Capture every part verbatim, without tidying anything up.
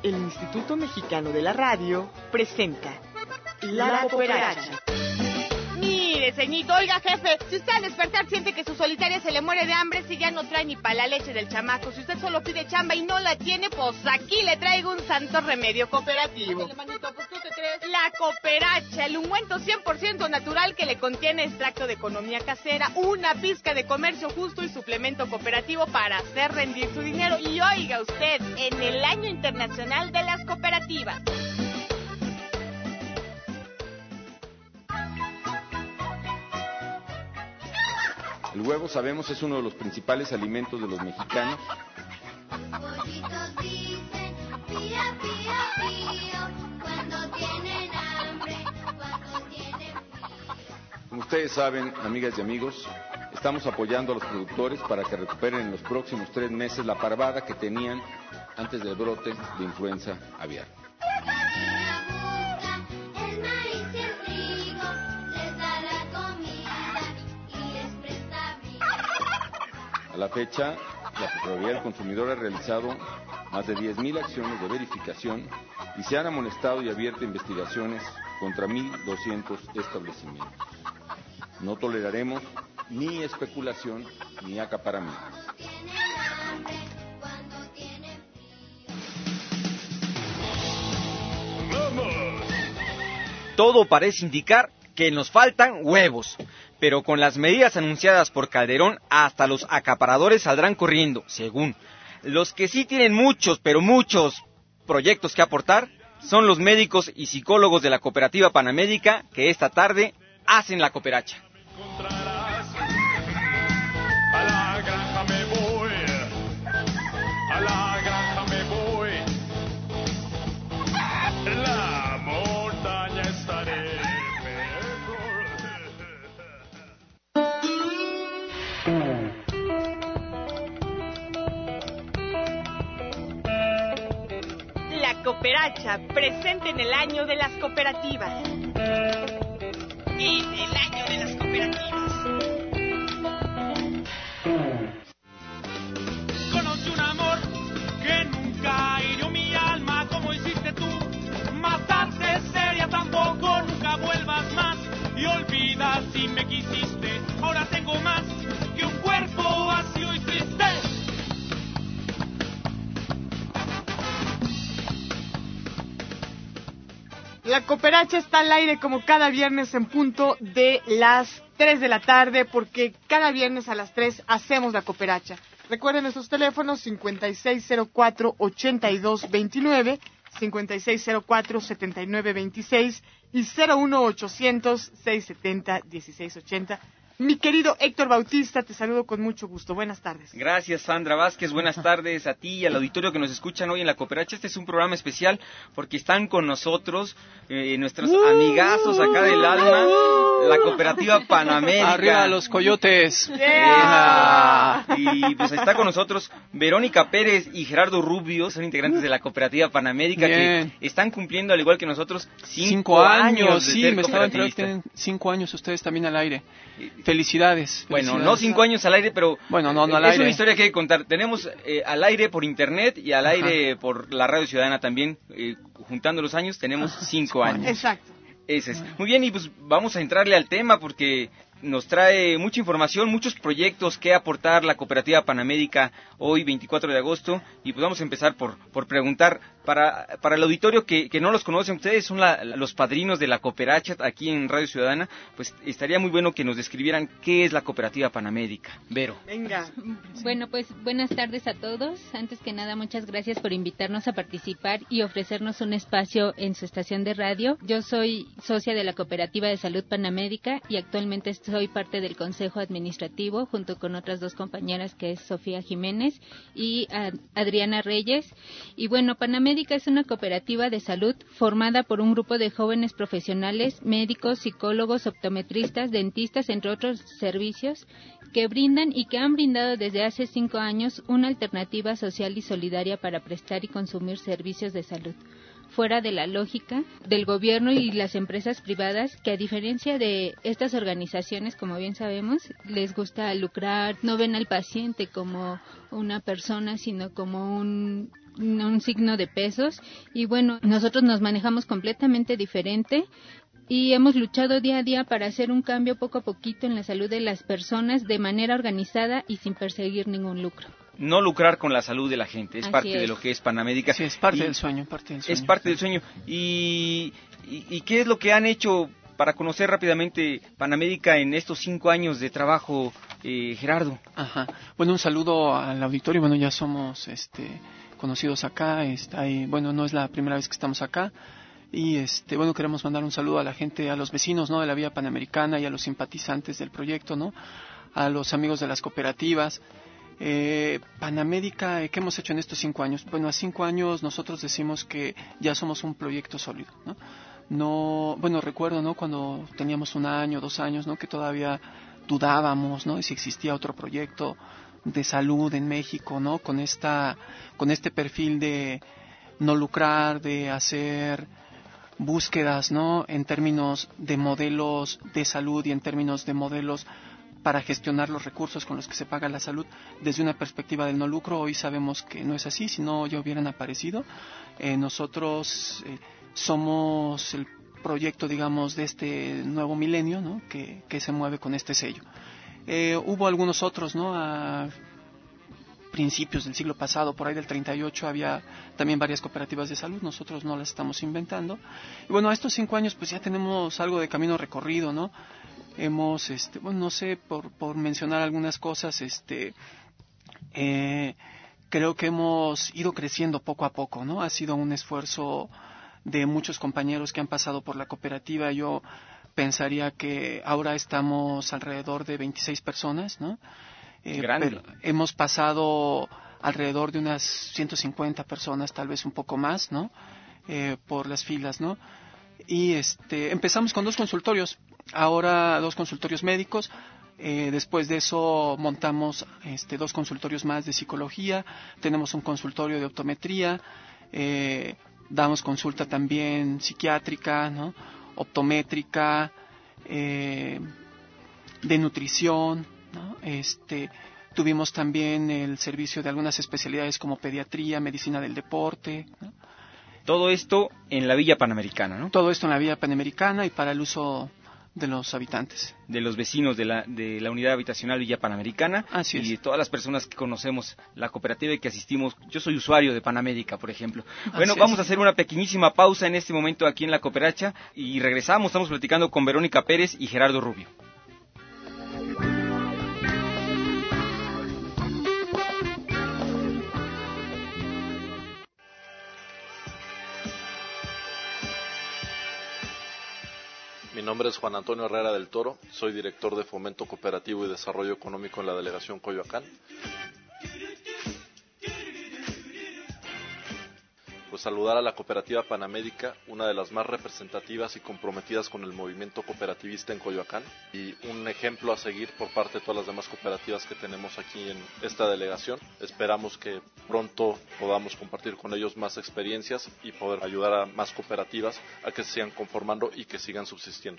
el Instituto Mexicano de la Radio presenta La, la Cooperacha. Mire, ceñito, oiga, jefe, si usted al despertar siente que su solitaria se le muere de hambre, si ya no trae ni para la leche del chamaco, si usted solo pide chamba y no la tiene, pues aquí le traigo un santo remedio cooperativo. Ándale, manito, pues, ¿tú qué crees? La Cooperacha, el ungüento cien por ciento natural que le contiene extracto de economía casera, una pizca de comercio justo y suplemento cooperativo para hacer rendir su dinero. Y oiga usted, en el Año Internacional de las Cooperativas. El huevo, sabemos, es uno de los principales alimentos de los mexicanos. Como ustedes saben, amigas y amigos, estamos apoyando a los productores para que recuperen en los próximos tres meses la parvada que tenían antes del brote de influenza aviar. A la fecha, la Procuraduría del Consumidor ha realizado más de diez mil acciones de verificación y se han amonestado y abierto investigaciones contra mil doscientos establecimientos. No toleraremos ni especulación ni acaparamientos. Todo parece indicar que nos faltan huevos, pero con las medidas anunciadas por Calderón, hasta los acaparadores saldrán corriendo, según. Los que sí tienen muchos, pero muchos proyectos que aportar, son los médicos y psicólogos de la Cooperativa Panamédica, que esta tarde hacen la cooperacha. A la granja me voy, a la granja me voy, en la montaña estaré. La Cooperacha, presente en el Año de las Cooperativas. En el Año de las Cooperativas. Conocí un amor que nunca hirió mi alma como hiciste tú. Matarte seria tampoco, nunca vuelvas más. Y olvida si me quisiste, ahora tengo más que un cuerpo vacío y triste. La Cooperacha está al aire como cada viernes en punto de las tres de la tarde, porque cada viernes a las tres hacemos la Cooperacha. Recuerden nuestros teléfonos cincuenta y seis cero cuatro, ochenta y dos veintinueve, cincuenta y seis cero cuatro, setenta y nueve veintiséis y cero uno ochocientos, seiscientos setenta, dieciséis ochenta. Mi querido Héctor Bautista, te saludo con mucho gusto. Buenas tardes. Gracias, Sandra Vázquez. Buenas tardes a ti y al auditorio que nos escuchan hoy en La Cooperacha. Este es un programa especial porque están con nosotros eh, nuestros uh, amigazos acá del alma, uh, la Cooperativa Panamédica. ¡Arriba los coyotes! Yeah. Y pues está con nosotros Verónica Pérez y Gerardo Rubio, son integrantes de la Cooperativa Panamédica. Bien. Que están cumpliendo, al igual que nosotros, cinco, cinco años, años de sí, ser me estaban enterando que tienen cinco años ustedes también al aire. Felicidades. Bueno, felicidades. no cinco años al aire, pero bueno, no, no al es aire. una historia que hay que contar. Tenemos eh, al aire por internet y al Ajá. aire por la Radio Ciudadana también. Eh, juntando los años, tenemos cinco años. Exacto. Ese es. Muy bien, y pues vamos a entrarle al tema porque nos trae mucha información, muchos proyectos que aportar la Cooperativa Panamédica hoy, veinticuatro de agosto, y pues vamos a empezar por, por preguntar para, para el auditorio que, que no los conocen, ustedes son la, los padrinos de la Cooperacha aquí en Radio Ciudadana, pues estaría muy bueno que nos describieran qué es la Cooperativa Panamédica. Vero. Venga. Bueno, pues buenas tardes a todos. Antes que nada, muchas gracias por invitarnos a participar y ofrecernos un espacio en su estación de radio. Yo soy socia de la Cooperativa de Salud Panamédica y actualmente estoy Soy parte del Consejo Administrativo junto con otras dos compañeras que es Sofía Jiménez y Adriana Reyes. Y bueno, Panamédica es una cooperativa de salud formada por un grupo de jóvenes profesionales, médicos, psicólogos, optometristas, dentistas, entre otros servicios, que brindan y que han brindado desde hace cinco años una alternativa social y solidaria para prestar y consumir servicios de salud. fuera de la lógica del gobierno y las empresas privadas, que a diferencia de estas organizaciones, como bien sabemos, les gusta lucrar, no ven al paciente como una persona, sino como un un signo de pesos. Y bueno, nosotros nos manejamos completamente diferente y hemos luchado día a día para hacer un cambio poco a poquito en la salud de las personas de manera organizada y sin perseguir ningún lucro. No lucrar con la salud de la gente, es Así parte es. de lo que es Panamérica. Sí, es parte Y del sueño, parte del sueño. Es parte del sueño. Y, y, ¿Y qué es lo que han hecho para conocer rápidamente Panamérica en estos cinco años de trabajo, eh, Gerardo? Ajá. Bueno, un saludo al auditorio. Bueno, ya somos este conocidos acá. Está ahí, bueno, no es la primera vez que estamos acá. Y este, bueno, queremos mandar un saludo a la gente, a los vecinos, ¿no?, de la Villa Panamericana y a los simpatizantes del proyecto, ¿no?, a los amigos de las cooperativas. Eh, Panamérica, ¿qué hemos hecho en estos cinco años? Bueno, a cinco años nosotros decimos que ya somos un proyecto sólido, ¿no? No, bueno, recuerdo, ¿no?, cuando teníamos un año, dos años, ¿no?, que todavía dudábamos, ¿no?, de si existía otro proyecto de salud en México, ¿no?, con esta, con este perfil de no lucrar, de hacer búsquedas, ¿no?, en términos de modelos de salud y en términos de modelos para gestionar los recursos con los que se paga la salud desde una perspectiva del no lucro. Hoy sabemos que no es así, si no ya hubieran aparecido. Eh, nosotros eh, somos el proyecto, digamos, de este nuevo milenio, ¿no?, que, que se mueve con este sello. Eh, hubo algunos otros, ¿no?, a principios del siglo pasado, por ahí del treinta y ocho, había también varias cooperativas de salud. Nosotros no las estamos inventando. Y bueno, a estos cinco años pues ya tenemos algo de camino recorrido, ¿no? Hemos, este, bueno, no sé, por, por mencionar algunas cosas, este, eh, creo que hemos ido creciendo poco a poco, ¿no? Ha sido un esfuerzo de muchos compañeros que han pasado por la cooperativa. Yo pensaría que ahora estamos alrededor de veintiséis personas, ¿no? Eh, Grande. Pero hemos pasado alrededor de unas ciento cincuenta personas, tal vez un poco más, ¿no? Eh, por las filas, ¿no? Y este, empezamos con dos consultorios, ahora dos consultorios médicos. Eh, después de eso montamos este, dos consultorios más de psicología, tenemos un consultorio de optometría, eh, damos consulta también psiquiátrica, ¿no?, optométrica, eh, de nutrición, ¿no? Este, tuvimos también el servicio de algunas especialidades como pediatría, medicina del deporte, ¿no? Todo esto en la Villa Panamericana, ¿no? Todo esto en la Villa Panamericana y para el uso de los habitantes. De los vecinos de la, de la unidad habitacional Villa Panamericana. Así es. Y de todas las personas que conocemos la cooperativa y que asistimos. Yo soy usuario de Panamérica, por ejemplo. Bueno, Así vamos es. a hacer una pequeñísima pausa en este momento aquí en la Cooperacha y regresamos. Estamos platicando con Verónica Pérez y Gerardo Rubio. Mi nombre es Juan Antonio Herrera del Toro, soy director de Fomento Cooperativo y Desarrollo Económico en la Delegación Coyoacán. Pues saludar a la Cooperativa Panamérica, una de las más representativas y comprometidas con el movimiento cooperativista en Coyoacán y un ejemplo a seguir por parte de todas las demás cooperativas que tenemos aquí en esta delegación. Esperamos que pronto podamos compartir con ellos más experiencias y poder ayudar a más cooperativas a que se sigan conformando y que sigan subsistiendo.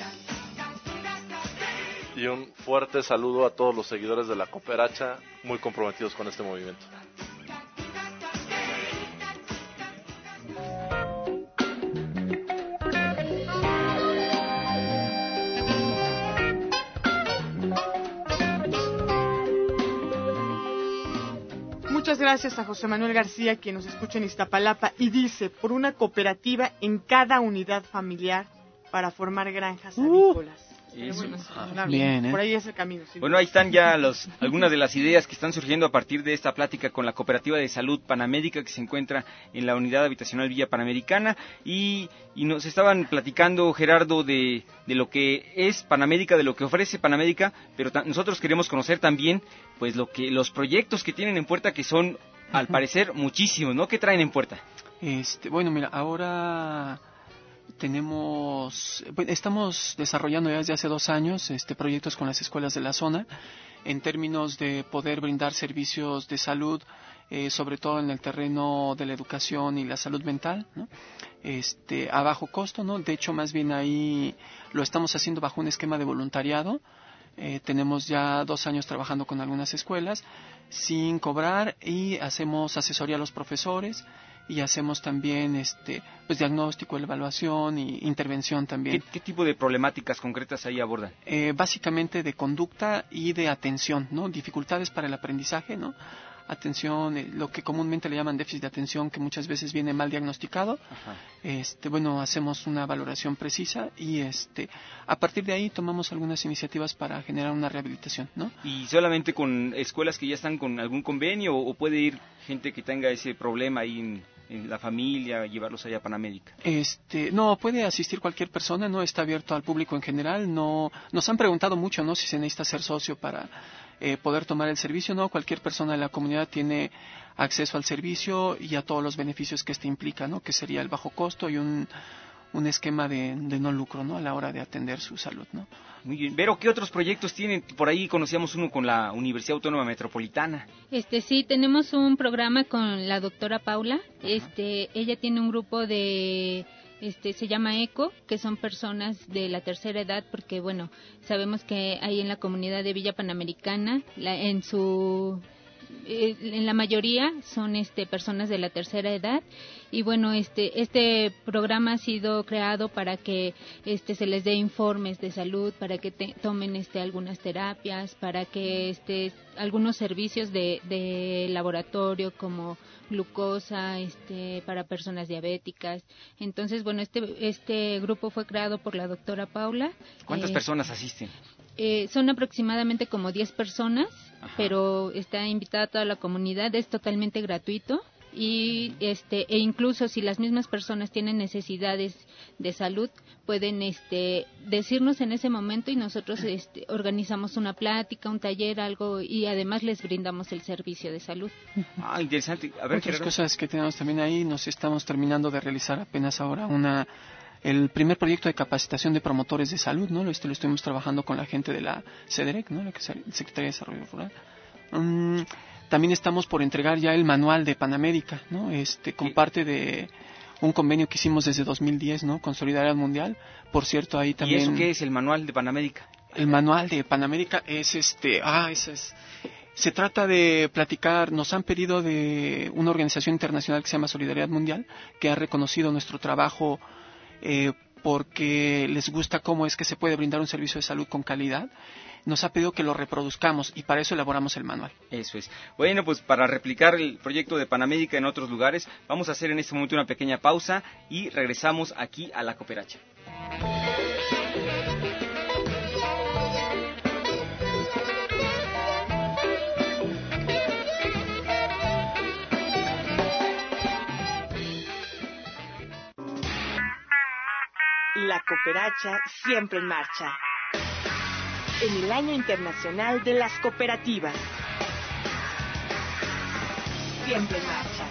Y un fuerte saludo a todos los seguidores de la Cooperacha, muy comprometidos con este movimiento. Muchas gracias a José Manuel García, quien nos escucha en Iztapalapa, y dice, por una cooperativa en cada unidad familiar para formar granjas avícolas. Eso. Bueno, sí, Ah, claro, bien, ¿eh? por ahí es el camino. Sí. Bueno, ahí están ya los, algunas de las ideas que están surgiendo a partir de esta plática con la Cooperativa de Salud Panamérica que se encuentra en la unidad habitacional Villa Panamericana y, y nos estaban platicando, Gerardo, de, de lo que es Panamérica, de lo que ofrece Panamérica, pero ta- nosotros queremos conocer también pues lo que los proyectos que tienen en puerta, que son al parecer muchísimos, ¿no? ¿Qué traen en puerta? Este, bueno, mira, ahora tenemos, bueno, estamos desarrollando ya desde hace dos años este proyectos con las escuelas de la zona en términos de poder brindar servicios de salud eh, sobre todo en el terreno de la educación y la salud mental, ¿no? Este, a bajo costo, ¿no? De hecho, más bien ahí lo estamos haciendo bajo un esquema de voluntariado. Eh, tenemos ya dos años trabajando con algunas escuelas sin cobrar y hacemos asesoría a los profesores y hacemos también este pues diagnóstico, evaluación y intervención también. ¿Qué, qué tipo de problemáticas concretas ahí abordan? Eh, básicamente de conducta y de atención, ¿no? Dificultades para el aprendizaje, ¿no? Atención, eh, lo que comúnmente le llaman déficit de atención, que muchas veces viene mal diagnosticado. Ajá. Este, bueno, hacemos una valoración precisa y este, a partir de ahí tomamos algunas iniciativas para generar una rehabilitación, ¿no? ¿Y solamente con escuelas que ya están con algún convenio o puede ir gente que tenga ese problema ahí en, en la familia, llevarlos allá a Panamérica? Este, no, puede asistir cualquier persona, no está abierto al público en general. No, nos han preguntado mucho, ¿no? Si se necesita ser socio para Eh, poder tomar el servicio. No, cualquier persona de la comunidad tiene acceso al servicio y a todos los beneficios que este implica, ¿no? Que sería el bajo costo y un, un esquema de, de no lucro, ¿no? A la hora de atender su salud, ¿no? Muy bien. Vero, ¿qué otros proyectos tienen? Por ahí conocíamos uno con la Universidad Autónoma Metropolitana. Este sí, tenemos un programa con la doctora Paula. Este, ella tiene un grupo de Este, se llama ECO, que son personas de la tercera edad, porque bueno, sabemos que ahí en la comunidad de Villa Panamericana, la, en su, eh, en la mayoría son este personas de la tercera edad, y bueno, este, este programa ha sido creado para que este se les dé informes de salud, para que te, tomen este algunas terapias, para que este algunos servicios de, de laboratorio como glucosa, este, para personas diabéticas. Entonces, bueno, este este grupo fue creado por la doctora Paula. ¿Cuántas eh, personas asisten? Eh, son aproximadamente como diez personas, Ajá. pero está invitada toda la comunidad, es totalmente gratuito. Y este e incluso si las mismas personas tienen necesidades de salud, pueden este decirnos en ese momento y nosotros este organizamos una plática, un taller, algo, y además les brindamos el servicio de salud. Ah, interesante. A ver, otras cosas que tenemos también ahí, nos estamos terminando de realizar apenas ahora una el primer proyecto de capacitación de promotores de salud, ¿no? Este lo estuvimos trabajando con la gente de la CEDEREC, ¿no? La Secretaría de Desarrollo Rural. Um, También estamos por entregar ya el manual de Panamérica, ¿no? Este, con parte de un convenio que hicimos desde dos mil diez, ¿no? Con Solidaridad Mundial. Por cierto, ahí también. ¿Y eso qué es el manual de Panamérica? El manual de Panamérica es este, ah, ese es. Se trata de platicar, nos han pedido de una organización internacional que se llama Solidaridad Mundial, que ha reconocido nuestro trabajo eh, porque les gusta cómo es que se puede brindar un servicio de salud con calidad. Nos ha pedido que lo reproduzcamos y para eso elaboramos el manual. Eso es. Bueno, pues para replicar el proyecto de Panamérica en otros lugares, vamos a hacer en este momento una pequeña pausa y regresamos aquí a La Cooperacha. La Cooperacha siempre en marcha. En el Año Internacional de las Cooperativas. Siempre en marcha.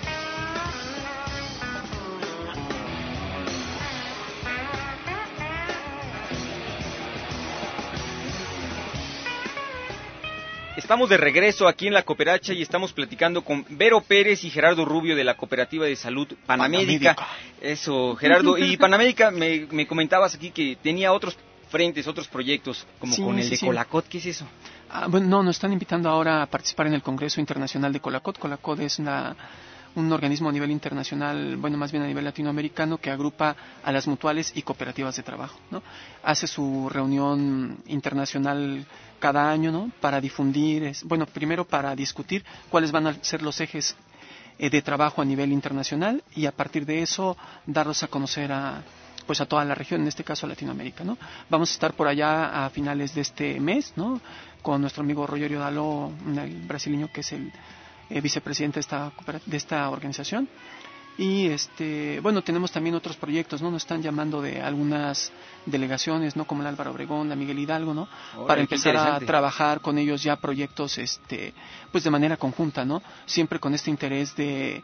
Estamos de regreso aquí en La Cooperacha y estamos platicando con Vero Pérez y Gerardo Rubio de la Cooperativa de Salud Panamérica. Panamérica. Eso, Gerardo. Y Panamérica, me, me comentabas aquí que tenía otros frentes, otros proyectos, como sí, con el sí, de sí. Colacot. ¿Qué es eso? Ah, bueno, no, nos están invitando ahora a participar en el Congreso Internacional de Colacot. Colacot es una, un organismo a nivel internacional, bueno, más bien a nivel latinoamericano, que agrupa a las mutuales y cooperativas de trabajo, ¿no? Hace su reunión internacional cada año, ¿no? Para difundir, es, bueno, primero para discutir cuáles van a ser los ejes eh, de trabajo a nivel internacional y a partir de eso darlos a conocer a pues a toda la región, en este caso a Latinoamérica, ¿no? Vamos a estar por allá a finales de este mes, ¿no? Con nuestro amigo Rogério Daló, el brasileño que es el eh, vicepresidente de esta, de esta organización. Y este, bueno, tenemos también otros proyectos, ¿no? Nos están llamando de algunas delegaciones, ¿no? Como el Álvaro Obregón, la Miguel Hidalgo, ¿no? Oye, para empezar a trabajar con ellos ya proyectos, este, pues de manera conjunta, ¿no? Siempre con este interés de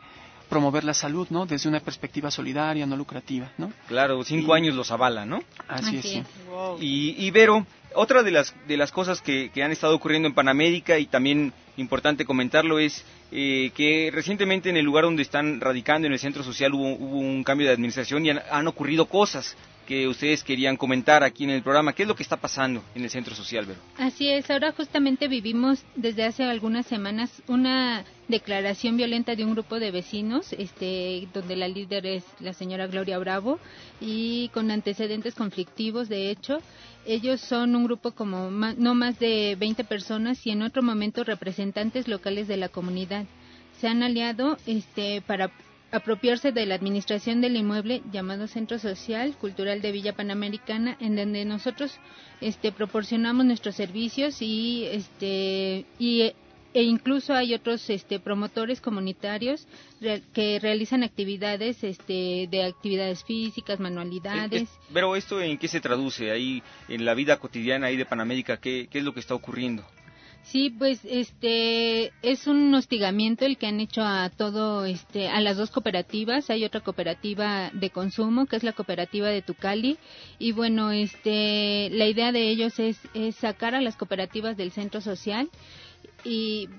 promover la salud, ¿no? Desde una perspectiva solidaria, no lucrativa, ¿no? Claro, cinco y, años los avala, ¿no? Así, así es, sí. Wow. Y, y Vero, otra de las de las cosas que, que han estado ocurriendo en Panamérica, y también importante comentarlo, es eh, que recientemente en el lugar donde están radicando, en el centro social, hubo, hubo un cambio de administración y han, han ocurrido cosas que ustedes querían comentar aquí en el programa. ¿Qué es lo que está pasando en el centro social, Vero? Así es, ahora justamente vivimos desde hace algunas semanas una declaración violenta de un grupo de vecinos, este, donde la líder es la señora Gloria Bravo, y con antecedentes conflictivos, de hecho. Ellos son un grupo como ma- no más de veinte personas y en otro momento representantes locales de la comunidad. Se han aliado este, para apropiarse de la administración del inmueble llamado Centro Social Cultural de Villa Panamericana, en donde nosotros este, proporcionamos nuestros servicios y este y e incluso hay otros este, promotores comunitarios re, que realizan actividades este, de actividades físicas, manualidades. Es, pero esto ¿en qué se traduce ahí en la vida cotidiana ahí de Panamérica? ¿Qué, qué es lo que está ocurriendo? Sí, pues este es un hostigamiento el que han hecho a todo este a las dos cooperativas. Hay otra cooperativa de consumo que es la cooperativa de Tucali y bueno, este la idea de ellos es, es sacar a las cooperativas del centro social y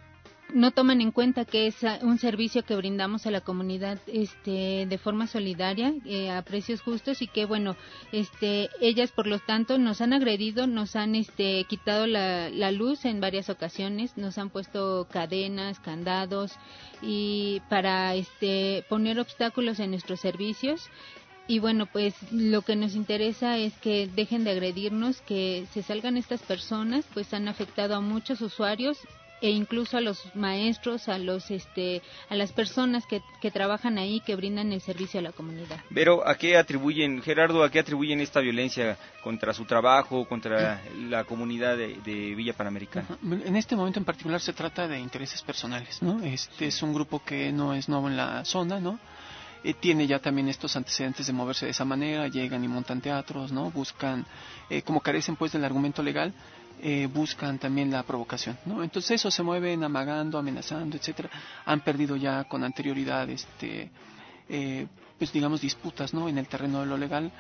no toman en cuenta que es un servicio que brindamos a la comunidad este de forma solidaria eh, a precios justos y que bueno este ellas por lo tanto nos han agredido, nos han este quitado la, la luz en varias ocasiones, nos han puesto cadenas, candados y para este poner obstáculos en nuestros servicios. Y bueno, pues lo que nos interesa es que dejen de agredirnos, que se salgan estas personas, pues han afectado a muchos usuarios e incluso a los maestros, a los este a las personas que, que trabajan ahí, que brindan el servicio a la comunidad. Pero ¿a qué atribuyen, Gerardo, a qué atribuyen esta violencia contra su trabajo, contra la comunidad de, de Villa Panamericana? En este momento en particular se trata de intereses personales, ¿no? Este es un grupo que no es nuevo en la zona, ¿no? Eh, tiene ya también estos antecedentes de moverse de esa manera, llegan y montan teatros, ¿no? Buscan, eh, como carecen pues del argumento legal, eh, buscan también la provocación, ¿no? Entonces eso se mueven amagando, amenazando, etcétera. Han perdido ya con anterioridad, este, eh, pues digamos disputas, ¿no? En el terreno de lo legal.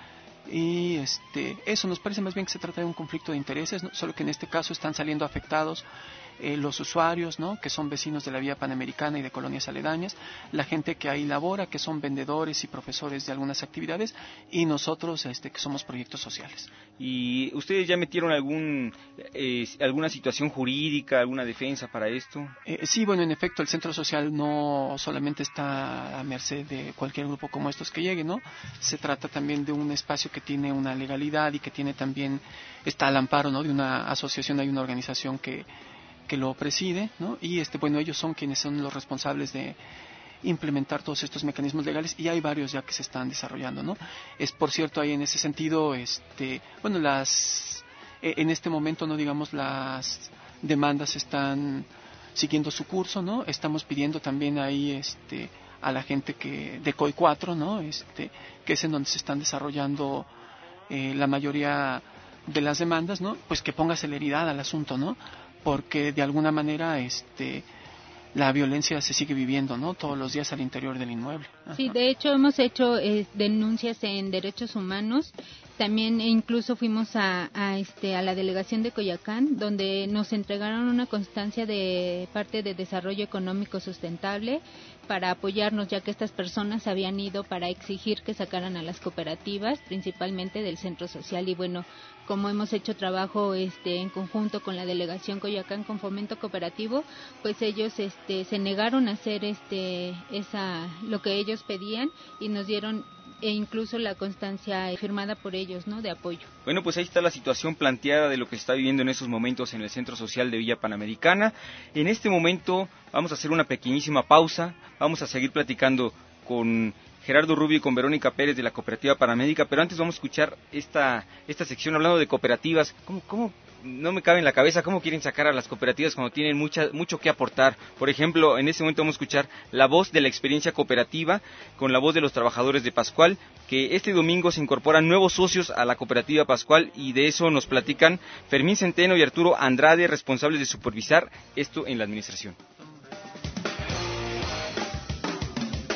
Y este, eso nos parece más bien que se trata de un conflicto de intereses, ¿no? Solo que en este caso están saliendo afectados eh, los usuarios, ¿no? Que son vecinos de la Vía Panamericana y de colonias aledañas, la gente que ahí labora, que son vendedores y profesores de algunas actividades, y nosotros este, que somos proyectos sociales. ¿Y ustedes ya metieron algún eh, alguna situación jurídica, alguna defensa para esto? Eh, sí, bueno, en efecto, el centro social no solamente está a merced de cualquier grupo como estos que llegue, ¿no? Se trata también de un espacio que tiene una legalidad y que tiene también, está al amparo, ¿no? De una asociación, hay una organización que, que lo preside, ¿no? Y este, bueno, ellos son quienes son los responsables de implementar todos estos mecanismos legales y hay varios ya que se están desarrollando, ¿no? Es por cierto ahí en ese sentido, este, bueno, las, eh, en este momento, no digamos, las demandas están siguiendo su curso, ¿no? Estamos pidiendo también ahí, este, a la gente que de C O I cuatro, ¿no? Este, que es en donde se están desarrollando eh, la mayoría de las demandas, ¿no? Pues que ponga celeridad al asunto, ¿no? Porque de alguna manera, este, la violencia se sigue viviendo, ¿no? Todos los días al interior del inmueble. Ajá. Sí, de hecho hemos hecho eh, denuncias en derechos humanos. También incluso fuimos a, a este a la delegación de Coyoacán, donde nos entregaron una constancia de parte de desarrollo económico sustentable para apoyarnos, ya que estas personas habían ido para exigir que sacaran a las cooperativas, principalmente del centro social. Y bueno, como hemos hecho trabajo este en conjunto con la delegación Coyoacán con Fomento Cooperativo, pues ellos este se negaron a hacer este esa lo que ellos pedían y nos dieron e incluso la constancia firmada por ellos, ¿no? De apoyo. Bueno, pues ahí está la situación planteada de lo que se está viviendo en esos momentos en el Centro Social de Villa Panamericana. En este momento vamos a hacer una pequeñísima pausa, vamos a seguir platicando con Gerardo Rubio y con Verónica Pérez de la Cooperativa Panamédica, pero antes vamos a escuchar esta esta sección hablando de cooperativas. ¿Cómo, cómo no me cabe en la cabeza cómo quieren sacar a las cooperativas cuando tienen mucha, mucho que aportar? Por ejemplo, en este momento vamos a escuchar la voz de la experiencia cooperativa con la voz de los trabajadores de Pascual, que este domingo se incorporan nuevos socios a la Cooperativa Pascual y de eso nos platican Fermín Centeno y Arturo Andrade, responsables de supervisar esto en la administración.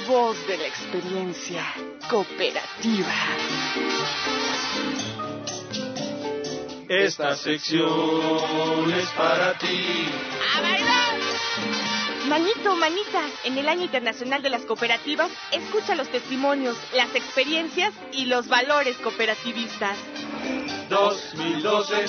voz de la experiencia cooperativa. Esta sección es para ti. ¡A bailar! Manito, manita, en el Año Internacional de las Cooperativas, escucha los testimonios, las experiencias y los valores cooperativistas. dos mil doce.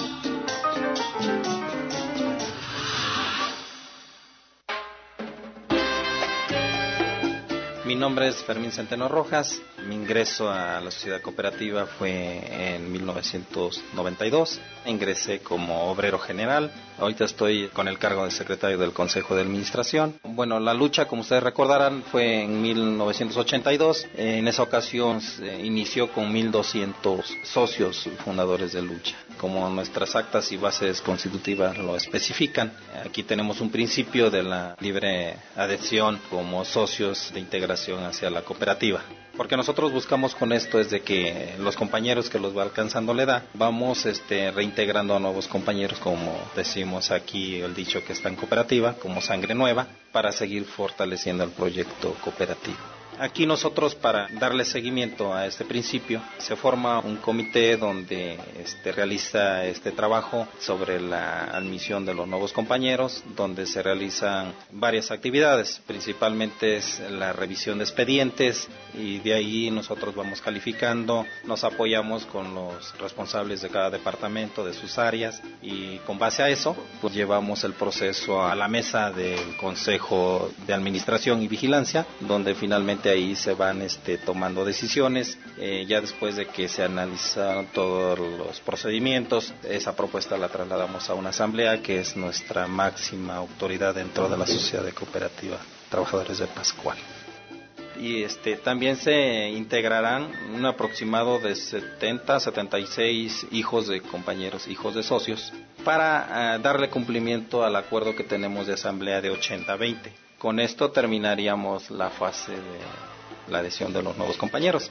Mi nombre es Fermín Centeno Rojas. Mi ingreso a la sociedad cooperativa fue en mil novecientos noventa y dos. Ingresé como obrero general. Ahorita estoy con el cargo de secretario del Consejo de Administración. Bueno, la lucha, como ustedes recordarán, fue en mil novecientos ochenta y dos. En esa ocasión se inició con mil doscientos socios fundadores de lucha. Como nuestras actas y bases constitutivas lo especifican, aquí tenemos un principio de la libre adhesión como socios de integración hacia la cooperativa. Porque nosotros buscamos con esto es de que los compañeros que los va alcanzando la edad, vamos este, reintegrando a nuevos compañeros, como decimos aquí el dicho que está en cooperativa, como sangre nueva, para seguir fortaleciendo el proyecto cooperativo. Aquí nosotros, para darle seguimiento a este principio, se forma un comité donde este, realiza este trabajo sobre la admisión de los nuevos compañeros, donde se realizan varias actividades, principalmente es la revisión de expedientes, y de ahí nosotros vamos calificando, nos apoyamos con los responsables de cada departamento, de sus áreas, y con base a eso, pues llevamos el proceso a la mesa del Consejo de Administración y Vigilancia, donde finalmente ahí se van este, tomando decisiones. Eh, ya después de que se analizan todos los procedimientos, esa propuesta la trasladamos a una asamblea que es nuestra máxima autoridad dentro de la Sociedad de Cooperativa Trabajadores de Pascual. Y este, también se integrarán un aproximado de setenta, setenta y seis hijos de compañeros, hijos de socios, para uh, darle cumplimiento al acuerdo que tenemos de asamblea de ochenta veinte. Con esto terminaríamos la fase de la adhesión de los nuevos compañeros.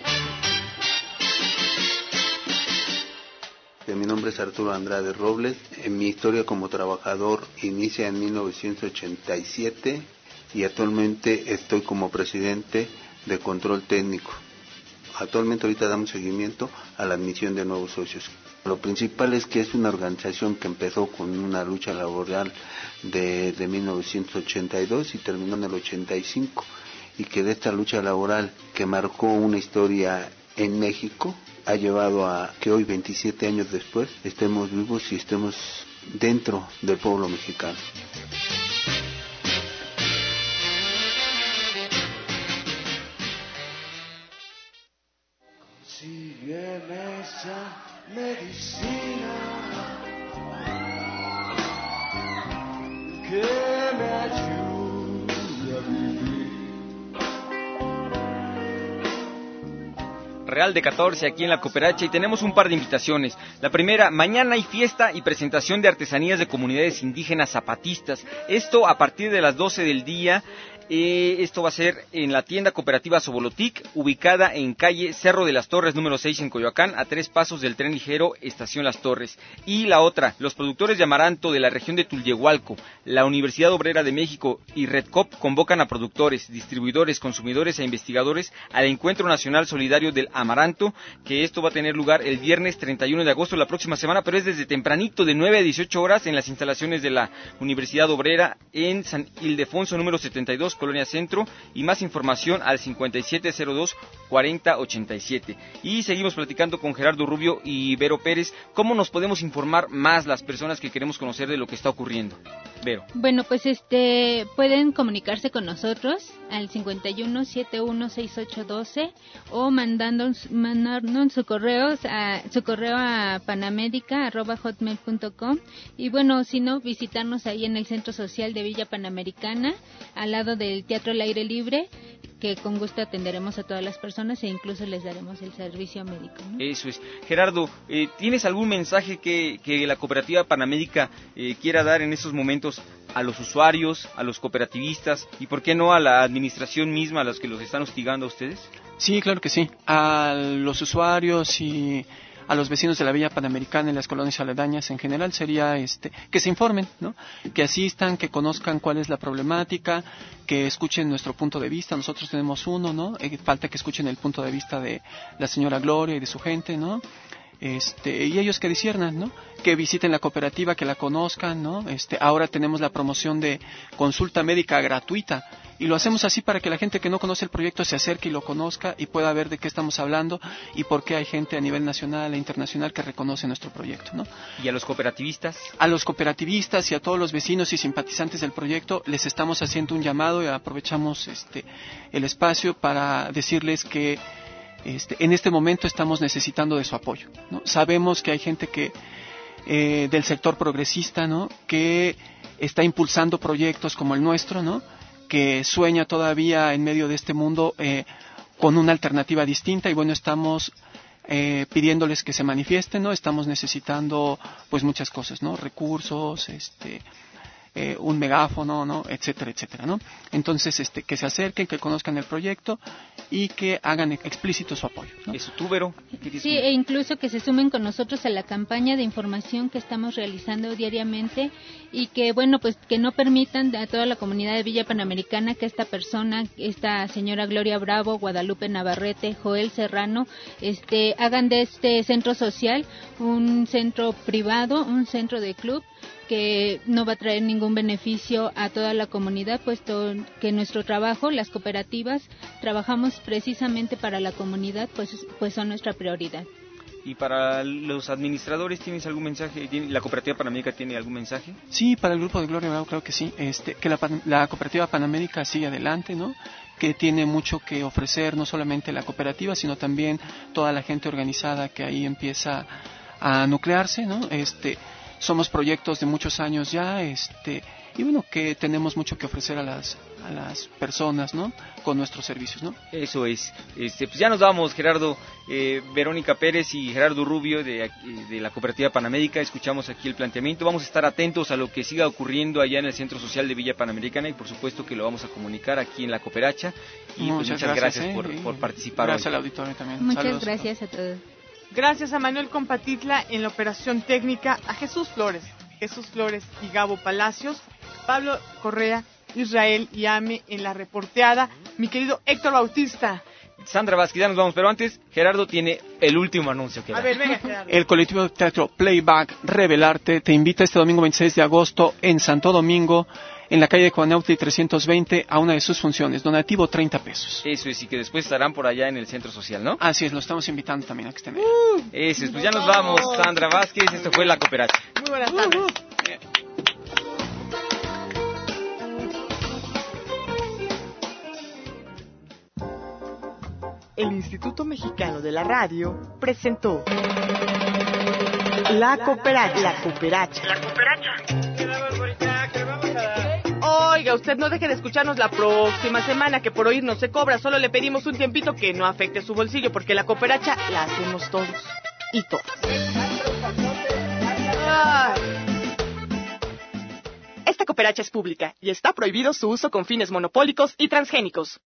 Mi nombre es Arturo Andrade Robles. Mi historia como trabajador inicia en mil novecientos ochenta y siete y actualmente estoy como presidente de control técnico. Actualmente ahorita damos seguimiento a la admisión de nuevos socios. Lo principal es que es una organización que empezó con una lucha laboral de, de mil novecientos ochenta y dos y terminó en el ochenta y cinco, y que de esta lucha laboral que marcó una historia en México ha llevado a que hoy, veintisiete años después, estemos vivos y estemos dentro del pueblo mexicano. Consígueme esa medicina que me ayude a vivir. Real de catorce aquí en la Cooperacha, y tenemos un par de invitaciones. La primera, mañana hay fiesta y presentación de artesanías de comunidades indígenas zapatistas. Esto a partir de las doce del día. Eh, esto va a ser en la tienda cooperativa Sobolotic, ubicada en calle Cerro de las Torres número seis en Coyoacán, a tres pasos del tren ligero Estación Las Torres. Y la otra, los productores de amaranto de la región de Tulyehualco, la Universidad Obrera de México y Redcop convocan a productores, distribuidores, consumidores e investigadores al Encuentro Nacional Solidario del Amaranto, que esto va a tener lugar el viernes treinta y uno de agosto, la próxima semana, pero es desde tempranito, de nueve a dieciocho horas, en las instalaciones de la Universidad Obrera en San Ildefonso número setenta y dos, Colonia Centro, y más información al cincuenta y siete cero dos, cuarenta ochenta y siete. Y seguimos platicando con Gerardo Rubio y Vero Pérez. ¿Cómo nos podemos informar más las personas que queremos conocer de lo que está ocurriendo? Vero. Bueno, pues este pueden comunicarse con nosotros al cincuenta y uno, setenta y uno, sesenta y ocho, doce o mandando mandarnos su correo a su correo a panamérica arroba hotmail punto com, y bueno, si no, visitarnos ahí en el Centro Social de Villa Panamericana, al lado del Teatro al Aire Libre, que con gusto atenderemos a todas las personas e incluso les daremos el servicio médico, ¿no? Eso es. Gerardo, eh, ¿tienes algún mensaje que, que la Cooperativa Panamédica eh, quiera dar en estos momentos a los usuarios, a los cooperativistas y por qué no a la administración misma, a los que los están hostigando a ustedes? Sí, claro que sí. A los usuarios y a los vecinos de la Villa Panamericana y las colonias aledañas en general sería este que se informen, ¿no? Que asistan, que conozcan cuál es la problemática, que escuchen nuestro punto de vista. Nosotros tenemos uno, ¿no? Eh, falta que escuchen el punto de vista de la señora Gloria y de su gente, ¿no? Este, y ellos que disciernan, ¿no? Que visiten la cooperativa, que la conozcan, ¿no? Este, ahora tenemos la promoción de consulta médica gratuita y lo hacemos así para que la gente que no conoce el proyecto se acerque y lo conozca y pueda ver de qué estamos hablando y por qué hay gente a nivel nacional e internacional que reconoce nuestro proyecto, ¿no? ¿Y a los cooperativistas? A los cooperativistas y a todos los vecinos y simpatizantes del proyecto les estamos haciendo un llamado y aprovechamos este el espacio para decirles que Este, en este momento estamos necesitando de su apoyo, ¿no? Sabemos que hay gente que eh, del sector progresista, ¿no? Que está impulsando proyectos como el nuestro, ¿no? Que sueña todavía en medio de este mundo eh, con una alternativa distinta y bueno, estamos eh, pidiéndoles que se manifiesten, ¿no? Estamos necesitando pues muchas cosas, ¿no? Recursos, este Eh, un megáfono, ¿no? etcétera, etcétera, ¿no? Entonces, este, que se acerquen, que conozcan el proyecto y que hagan explícito su apoyo, ¿no? ¿Eso tú, Vero? Sí, e incluso que se sumen con nosotros a la campaña de información que estamos realizando diariamente y que, bueno, pues que no permitan a toda la comunidad de Villa Panamericana que esta persona, esta señora Gloria Bravo, Guadalupe Navarrete, Joel Serrano, este, hagan de este centro social un centro privado, un centro de club que no va a traer ningún beneficio a toda la comunidad, puesto que nuestro trabajo, las cooperativas, trabajamos precisamente para la comunidad, pues, pues son nuestra prioridad. ¿Y para los administradores tienes algún mensaje? ¿La Cooperativa Panamérica tiene algún mensaje? Sí, para el grupo de Gloria Bravo creo que sí, este, que la, la Cooperativa Panamérica sigue adelante, ¿no? Que tiene mucho que ofrecer, no solamente la cooperativa, sino también toda la gente organizada que ahí empieza a nuclearse, ¿no? Este... Somos proyectos de muchos años ya, este, y bueno, que tenemos mucho que ofrecer a las a las personas, ¿no? Con nuestros servicios, ¿no? Eso es. Este, pues ya nos vamos, Gerardo, eh, Verónica Pérez y Gerardo Rubio de, de la Cooperativa Panamérica. Escuchamos aquí el planteamiento. Vamos a estar atentos a lo que siga ocurriendo allá en el Centro Social de Villa Panamericana y por supuesto que lo vamos a comunicar aquí en la Cooperacha. Y muchas, pues, muchas gracias, gracias eh, por, por participar. Gracias hoy. al auditorio también. Muchas Saludos. gracias a todos. Gracias a Manuel Compatitla en la operación técnica, a Jesús Flores, Jesús Flores y Gabo Palacios, Pablo Correa, Israel y Ame en la reporteada, mi querido Héctor Bautista. Sandra Vázquez, ya nos vamos, pero antes Gerardo tiene el último anuncio que A dar. ver, venga, Gerardo. El colectivo de teatro Playback Revelarte te invita este domingo veintiséis de agosto en Santo Domingo, en la calle de Cuanautli trescientos veinte, a una de sus funciones, donativo treinta pesos. Eso es, y que después estarán por allá en el Centro Social, ¿no? Así es, lo estamos invitando también a que estén ahí. Uh, eso es, pues ya nos vamos, Sandra Vázquez, esto fue La Cooperacha. Muy buenas tardes. Uh, uh. El Instituto Mexicano de la Radio presentó La Cooperacha. La Cooperacha. La Cooperacha. Oiga, usted no deje de escucharnos la próxima semana, que por oírnos se cobra. Solo le pedimos un tiempito que no afecte su bolsillo, porque la cooperacha la hacemos todos y todas. Ay. Esta cooperacha es pública y está prohibido su uso con fines monopólicos y transgénicos.